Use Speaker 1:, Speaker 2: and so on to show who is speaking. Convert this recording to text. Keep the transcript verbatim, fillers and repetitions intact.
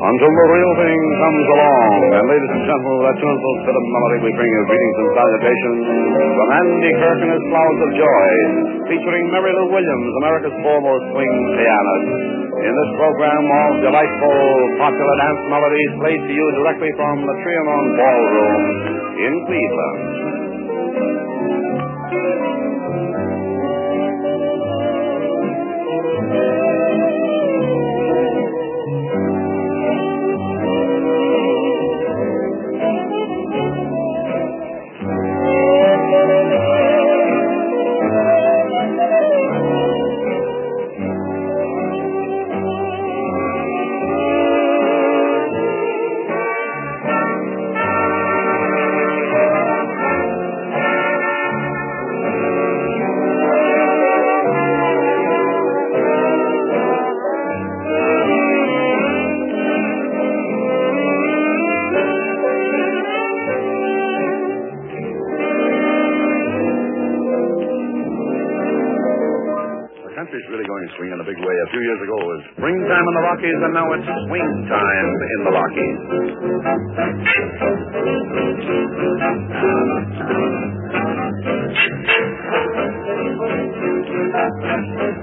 Speaker 1: Until the real thing comes along. And ladies and gentlemen, that tuneful bit of melody we bring you greetings and salutations from Andy Kirk and his Flowers of Joy, featuring Mary Lou Williams, America's foremost swing pianist. In this program, all delightful popular dance melodies played to you directly from the Trianon Ballroom in Cleveland. Swing in a big way. A few years ago it was springtime in the Rockies, and now it's swing time in the Rockies.